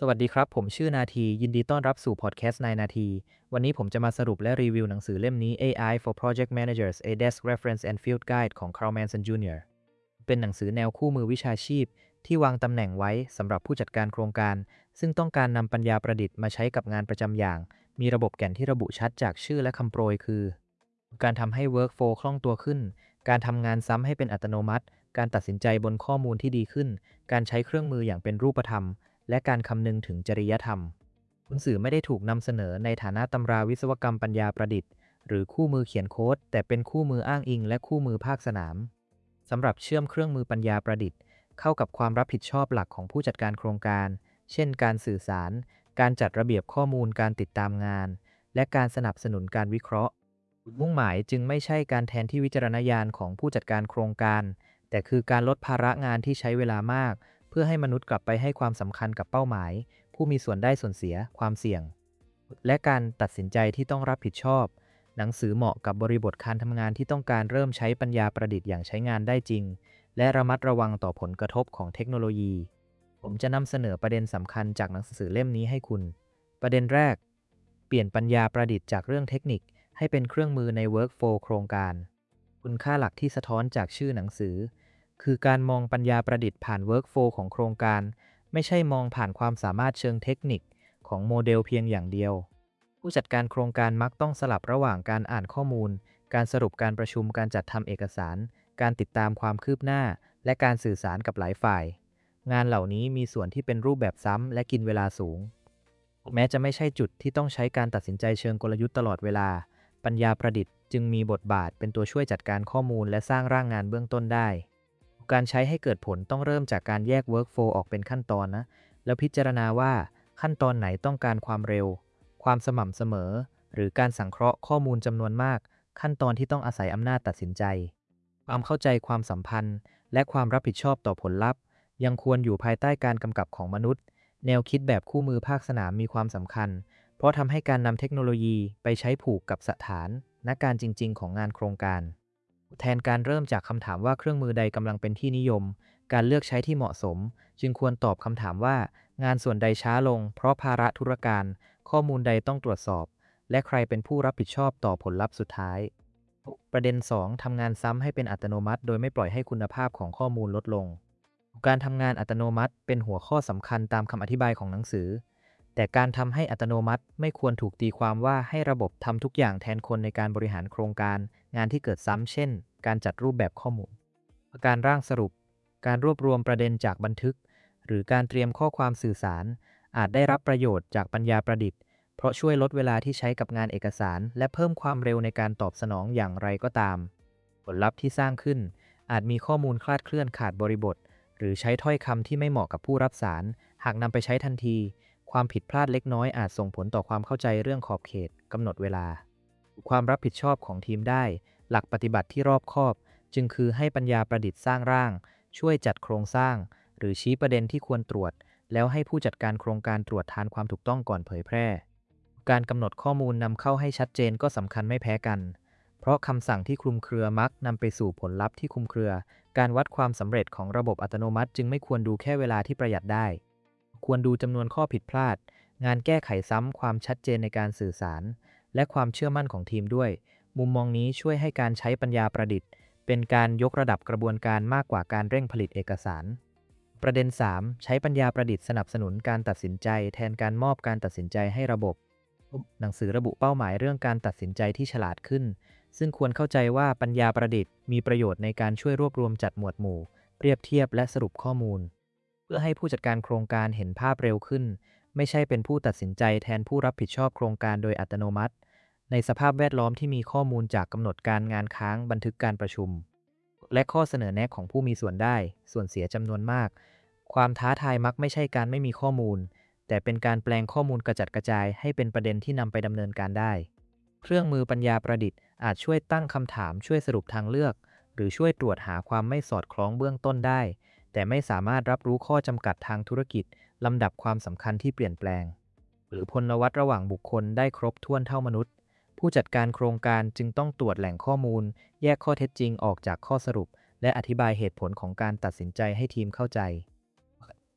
สวัสดีครับผมชื่อนาทียินดีต้อนรับสู่พอดแคสต์นายนาทีวันนี้ผมจะมาสรุปและรีวิวหนังสือเล่มนี้ AI for Project Managers A Desk Reference and Field Guide ของ Carl Manson Jr. เป็นหนังสือแนวคู่มือวิชาชีพที่วางตำแหน่งไว้สำหรับผู้จัดการโครงการซึ่งต้องการนำปัญญาประดิษฐ์มาใช้กับงานประจำอย่างมีระบบแก่นที่ระบุชัดจากชื่อและคำโปรยคือการทำให้ Workflow คล่องตัวขึ้นการทำงานซ้ำให้เป็นอัตโนมัติการตัดสินใจบนข้อมูลที่ดีขึ้นการใช้เครื่องมืออย่างเป็นรูปธรรมและการคำนึงถึงจริยธรรมหนังสือไม่ได้ถูกนำเสนอในฐานะตำราวิศวกรรมปัญญาประดิษฐ์หรือคู่มือเขียนโค้ดแต่เป็นคู่มืออ้างอิงและคู่มือภาคสนามสำหรับเชื่อมเครื่องมือปัญญาประดิษฐ์เข้ากับความรับผิดชอบหลักของผู้จัดการโครงการเช่นการสื่อสารการจัดระเบียบข้อมูลการติดตามงานและการสนับสนุนการวิเคราะห์จุดมุ่งหมายจึงไม่ใช่การแทนที่วิจารณญาณของผู้จัดการโครงการแต่คือการลดภาระงานที่ใช้เวลามากเพื่อให้มนุษย์กลับไปให้ความสำคัญกับเป้าหมายผู้มีส่วนได้ส่วนเสียความเสี่ยงและการตัดสินใจที่ต้องรับผิดชอบหนังสือเหมาะกับบริบทการทำงานที่ต้องการเริ่มใช้ปัญญาประดิษฐ์อย่างใช้งานได้จริงและระมัดระวังต่อผลกระทบของเทคโนโลยีผมจะนำเสนอประเด็นสำคัญจากหนังสือเล่มนี้ให้คุณประเด็นแรกเปลี่ยนปัญญาประดิษฐ์จากเรื่องเทคนิคให้เป็นเครื่องมือใน Workflow โครงการคุณค่าหลักที่สะท้อนจากชื่อหนังสือคือการมองปัญญาประดิษฐ์ผ่าน Workflow ของโครงการไม่ใช่มองผ่านความสามารถเชิงเทคนิคของโมเดลเพียงอย่างเดียวผู้จัดการโครงการมักต้องสลับระหว่างการอ่านข้อมูลการสรุปการประชุมการจัดทำเอกสารการติดตามความคืบหน้าและการสื่อสารกับหลายฝ่ายงานเหล่านี้มีส่วนที่เป็นรูปแบบซ้ำและกินเวลาสูงแม้จะไม่ใช่จุดที่ต้องใช้การตัดสินใจเชิงกลยุทธ์ตลอดเวลาปัญญาประดิษฐ์จึงมีบทบาทเป็นตัวช่วยจัดการข้อมูลและสร้างร่างงานเบื้องต้นได้การใช้ให้เกิดผลต้องเริ่มจากการแยก Workflow ออกเป็นขั้นตอนนะแล้วพิจารณาว่าขั้นตอนไหนต้องการความเร็วความสม่ำเสมอหรือการสังเคราะห์ข้อมูลจำนวนมากขั้นตอนที่ต้องอาศัยอำนาจตัดสินใจความเข้าใจความสัมพันธ์และความรับผิดชอบต่อผลลัพธ์ยังควรอยู่ภายใต้การกำกับของมนุษย์แนวคิดแบบคู่มือภาคสนามมีความสำคัญเพราะทำให้การนำเทคโนโลยีไปใช้ผูกกับสถานการณ์จริงๆของงานโครงการแทนการเริ่มจากคำถามว่าเครื่องมือใดกำลังเป็นที่นิยมการเลือกใช้ที่เหมาะสมจึงควรตอบคำถามว่างานส่วนใดช้าลงเพราะภาระธุรการข้อมูลใดต้องตรวจสอบและใครเป็นผู้รับผิดชอบต่อผลลัพธ์สุดท้ายประเด็น2ทำงานซ้ำให้เป็นอัตโนมัติโดยไม่ปล่อยให้คุณภาพของข้อมูลลดลงการทำงานอัตโนมัติเป็นหัวข้อสำคัญตามคำอธิบายของหนังสือแต่การทำให้อัตโนมัติไม่ควรถูกตีความว่าให้ระบบทำทุกอย่างแทนคนในการบริหารโครงการงานที่เกิดซ้ำเช่นการจัดรูปแบบข้อมูลการร่างสรุปการรวบรวมประเด็นจากบันทึกหรือการเตรียมข้อความสื่อสารอาจได้รับประโยชน์จากปัญญาประดิษฐ์เพราะช่วยลดเวลาที่ใช้กับงานเอกสารและเพิ่มความเร็วในการตอบสนองอย่างไรก็ตามผลลัพธ์ที่สร้างขึ้นอาจมีข้อมูลคลาดเคลื่อนขาดบริบทหรือใช้ถ้อยคำที่ไม่เหมาะกับผู้รับสารหากนำไปใช้ทันทีความผิดพลาดเล็กน้อยอาจส่งผลต่อความเข้าใจเรื่องขอบเขตกำหนดเวลาความรับผิดชอบของทีมได้หลักปฏิบัติที่รอบคอบจึงคือให้ปัญญาประดิษฐ์สร้างร่างช่วยจัดโครงสร้างหรือชี้ประเด็นที่ควรตรวจแล้วให้ผู้จัดการโครงการตรวจทานความถูกต้องก่อนเผยแพร่การกำหนดข้อมูลนำเข้าให้ชัดเจนก็สำคัญไม่แพ้กันเพราะคำสั่งที่คลุมเครือมักนำไปสู่ผลลัพธ์ที่คลุมเครือการวัดความสำเร็จของระบบอัตโนมัติจึงไม่ควรดูแค่เวลาที่ประหยัดได้ควรดูจำนวนข้อผิดพลาดงานแก้ไขซ้ำความชัดเจนในการสื่อสารและความเชื่อมั่นของทีมด้วยมุมมองนี้ช่วยให้การใช้ปัญญาประดิษฐ์เป็นการยกระดับกระบวนการมากกว่าการเร่งผลิตเอกสารประเด็น3ใช้ปัญญาประดิษฐ์สนับสนุนการตัดสินใจแทนการมอบการตัดสินใจให้ระบบหนังสือระบุเป้าหมายเรื่องการตัดสินใจที่ฉลาดขึ้นซึ่งควรเข้าใจว่าปัญญาประดิษฐ์มีประโยชน์ในการช่วยรวบรวมจัดหมวดหมู่เปรียบเทียบและสรุปข้อมูลเพื่อให้ผู้จัดการโครงการเห็นภาพเร็วขึ้นไม่ใช่เป็นผู้ตัดสินใจแทนผู้รับผิดชอบโครงการโดยอัตโนมัติในสภาพแวดล้อมที่มีข้อมูลจากกำหนดการงานค้างบันทึกการประชุมและข้อเสนอแนะของผู้มีส่วนได้ส่วนเสียจำนวนมากความท้าทายมักไม่ใช่การไม่มีข้อมูลแต่เป็นการแปลงข้อมูลกระจัดกระจายให้เป็นประเด็นที่นำไปดำเนินการได้เครื่องมือปัญญาประดิษฐ์อาจช่วยตั้งคำถามช่วยสรุปทางเลือกหรือช่วยตรวจหาความไม่สอดคล้องเบื้องต้นได้แต่ไม่สามารถรับรู้ข้อจำกัดทางธุรกิจลำดับความสำคัญที่เปลี่ยนแปลงหรือพลวัตระหว่างบุคคลได้ครบถ้วนเท่ามนุษย์ผู้จัดการโครงการจึงต้องตรวจแหล่งข้อมูลแยกข้อเท็จจริงออกจากข้อสรุปและอธิบายเหตุผลของการตัดสินใจให้ทีมเข้าใจ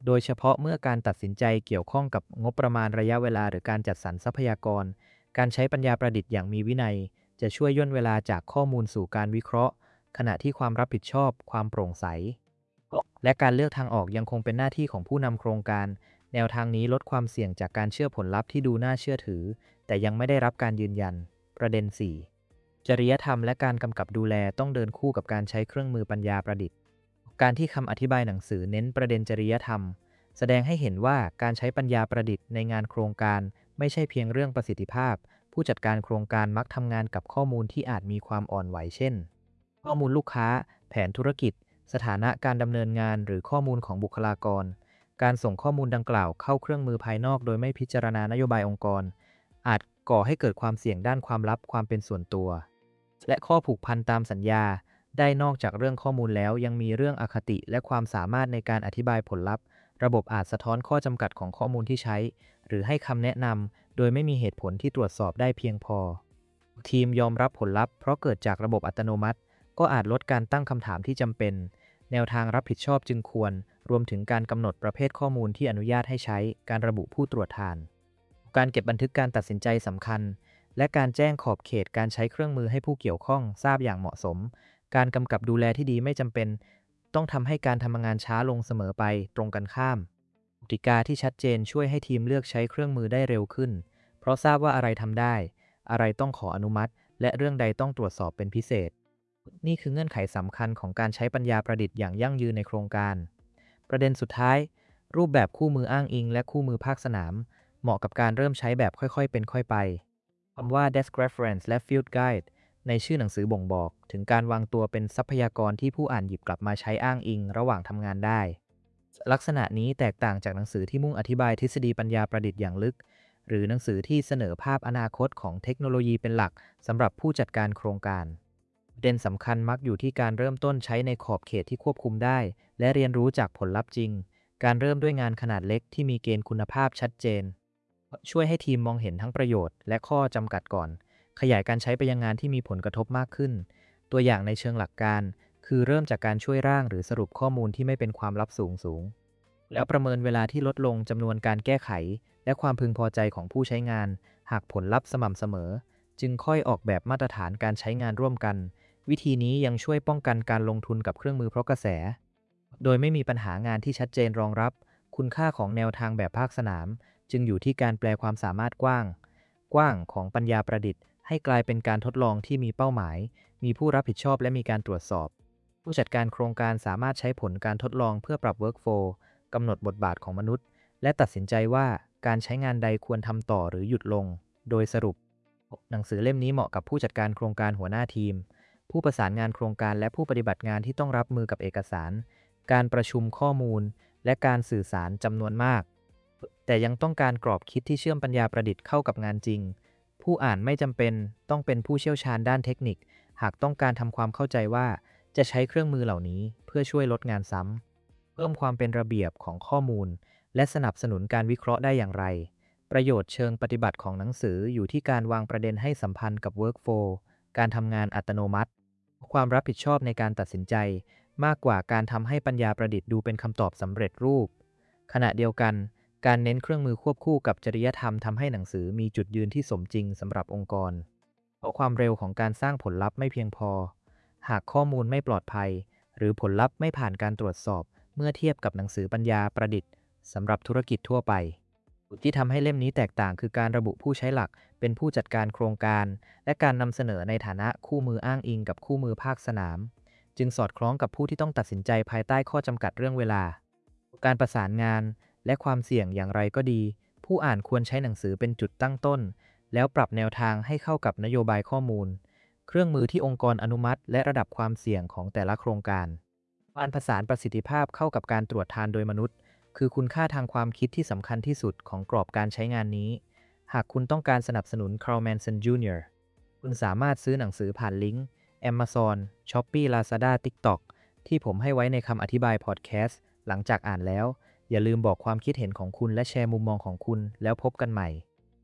โดยเฉพาะเมื่อการตัดสินใจเกี่ยวข้องกับงบประมาณระยะเวลาหรือการจัดสรรทรัพยากรการใช้ปัญญาประดิษฐ์อย่างมีวินัยจะช่วยย่นเวลาจากข้อมูลสู่การวิเคราะห์ขณะที่ความรับผิดชอบความโปร่งใสและการเลือกทางออกยังคงเป็นหน้าที่ของผู้นำโครงการแนวทางนี้ลดความเสี่ยงจากการเชื่อผลลัพธ์ที่ดูน่าเชื่อถือแต่ยังไม่ได้รับการยืนยันประเด็น 4 จริยธรรมและการกำกับดูแลต้องเดินคู่กับการใช้เครื่องมือปัญญาประดิษฐ์การที่คำอธิบายหนังสือเน้นประเด็นจริยธรรมแสดงให้เห็นว่าการใช้ปัญญาประดิษฐ์ในงานโครงการไม่ใช่เพียงเรื่องประสิทธิภาพผู้จัดการโครงการมักทำงานกับข้อมูลที่อาจมีความอ่อนไหวเช่นข้อมูลลูกค้าแผนธุรกิจสถานะการดำเนินงานหรือข้อมูลของบุคลากรการส่งข้อมูลดังกล่าวเข้าเครื่องมือภายนอกโดยไม่พิจารณานโยบายองค์กรอาจก่อให้เกิดความเสี่ยงด้านความลับความเป็นส่วนตัวและข้อผูกพันตามสัญญาได้นอกจากเรื่องข้อมูลแล้วยังมีเรื่องอคติและความสามารถในการอธิบายผลลัพธ์ระบบอาจสะท้อนข้อจำกัดของข้อมูลที่ใช้หรือให้คำแนะนำโดยไม่มีเหตุผลที่ตรวจสอบได้เพียงพอทีมยอมรับผลลัพธ์เพราะเกิดจากระบบอัตโนมัติก็อาจลดการตั้งคำถามที่จำเป็นแนวทางรับผิดชอบจึงควรรวมถึงการกำหนดประเภทข้อมูลที่อนุญาตให้ใช้การระบุผู้ตรวจทานการเก็บบันทึกการตัดสินใจสำคัญและการแจ้งขอบเขตการใช้เครื่องมือให้ผู้เกี่ยวข้องทราบอย่างเหมาะสมการกำกับดูแลที่ดีไม่จำเป็นต้องทำให้การทำงานช้าลงเสมอไปตรงกันข้ามกติกาที่ชัดเจนช่วยให้ทีมเลือกใช้เครื่องมือได้เร็วขึ้นเพราะทราบว่าอะไรทำได้อะไรต้องขออนุมัติและเรื่องใดต้องตรวจสอบเป็นพิเศษนี่คือเงื่อนไขสำคัญของการใช้ปัญญาประดิษฐ์อย่างยั่งยืนในโครงการประเด็นสุดท้ายรูปแบบคู่มืออ้างอิงและคู่มือภาคสนามเหมาะกับการเริ่มใช้แบบค่อยๆเป็นค่อยไปคำว่า desk reference และ field guide ในชื่อหนังสือบ่งบอกถึงการวางตัวเป็นทรัพยากรที่ผู้อ่านหยิบกลับมาใช้อ้างอิงระหว่างทำงานได้ลักษณะนี้แตกต่างจากหนังสือที่มุ่งอธิบายทฤษฎีปัญญาประดิษฐ์อย่างลึกหรือหนังสือที่เสนอภาพอนาคตของเทคโนโลยีเป็นหลักสำหรับผู้จัดการโครงการประเด็นสำคัญมักอยู่ที่การเริ่มต้นใช้ในขอบเขตที่ควบคุมได้และเรียนรู้จากผลลัพธ์จริงการเริ่มด้วยงานขนาดเล็กที่มีเกณฑ์คุณภาพชัดเจนช่วยให้ทีมมองเห็นทั้งประโยชน์และข้อจำกัดก่อนขยายการใช้ไปยังงานที่มีผลกระทบมากขึ้นตัวอย่างในเชิงหลักการคือเริ่มจากการช่วยร่างหรือสรุปข้อมูลที่ไม่เป็นความลับสูงแล้วประเมินเวลาที่ลดลงจำนวนการแก้ไขและความพึงพอใจของผู้ใช้งานหากผลลัพธ์สม่ำเสมอจึงค่อยออกแบบมาตรฐานการใช้งานร่วมกันวิธีนี้ยังช่วยป้องกันการลงทุนกับเครื่องมือเพราะกระแสโดยไม่มีปัญหางานที่ชัดเจนรองรับคุณค่าของแนวทางแบบภาคสนามจึงอยู่ที่การแปลความสามารถกว้างของปัญญาประดิษฐ์ให้กลายเป็นการทดลองที่มีเป้าหมายมีผู้รับผิดชอบและมีการตรวจสอบผู้จัดการโครงการสามารถใช้ผลการทดลองเพื่อปรับ workflow กำหนดบทบาทของมนุษย์และตัดสินใจว่าการใช้งานใดควรทำต่อหรือหยุดลงโดยสรุปหนังสือเล่มนี้เหมาะกับผู้จัดการโครงการหัวหน้าทีมผู้ประสานงานโครงการและผู้ปฏิบัติงานที่ต้องรับมือกับเอกสารการประชุมข้อมูลและการสื่อสารจำนวนมากแต่ยังต้องการกรอบคิดที่เชื่อมปัญญาประดิษฐ์เข้ากับงานจริงผู้อ่านไม่จำเป็นต้องเป็นผู้เชี่ยวชาญด้านเทคนิคหากต้องการทำความเข้าใจว่าจะใช้เครื่องมือเหล่านี้เพื่อช่วยลดงานซ้ำเพิ่มความเป็นระเบียบของข้อมูลและสนับสนุนการวิเคราะห์ได้อย่างไรประโยชน์เชิงปฏิบัติของหนังสืออยู่ที่การวางประเด็นให้สัมพันธ์กับ workflow การทำงานอัตโนมัติความรับผิดชอบในการตัดสินใจมากกว่าการทำให้ปัญญาประดิษฐ์ดูเป็นคำตอบสำเร็จรูปขณะเดียวกันการเน้นเครื่องมือควบคู่กับจริยธรรมทำให้หนังสือมีจุดยืนที่สมจริงสำหรับองค์กรเพราะความเร็วของการสร้างผลลัพธ์ไม่เพียงพอหากข้อมูลไม่ปลอดภัยหรือผลลัพธ์ไม่ผ่านการตรวจสอบเมื่อเทียบกับหนังสือปัญญาประดิษฐ์สำหรับธุรกิจทั่วไปจุดที่ทำให้เล่มนี้แตกต่างคือการระบุผู้ใช้หลักเป็นผู้จัดการโครงการและการนำเสนอในฐานะคู่มืออ้างอิงกับคู่มือภาคสนามจึงสอดคล้องกับผู้ที่ต้องตัดสินใจภายใต้ข้อจำกัดเรื่องเวลาการประสานงานและความเสี่ยงอย่างไรก็ดีผู้อ่านควรใช้หนังสือเป็นจุดตั้งต้นแล้วปรับแนวทางให้เข้ากับนโยบายข้อมูลเครื่องมือที่องค์กรอนุมัติและระดับความเสี่ยงของแต่ละโครงการการผสานประสิทธิภาพเข้ากับการตรวจทานโดยมนุษย์คือคุณค่าทางความคิดที่สำคัญที่สุดของกรอบการใช้งานนี้หากคุณต้องการสนับสนุน Carl Manson Jr. คุณสามารถซื้อหนังสือผ่านลิงก์ Amazon, Shopee, Lazada, TikTok ที่ผมให้ไว้ในคำอธิบายพอดแคสต์หลังจากอ่านแล้วอย่าลืมบอกความคิดเห็นของคุณและแชร์มุมมองของคุณแล้วพบกันใหม่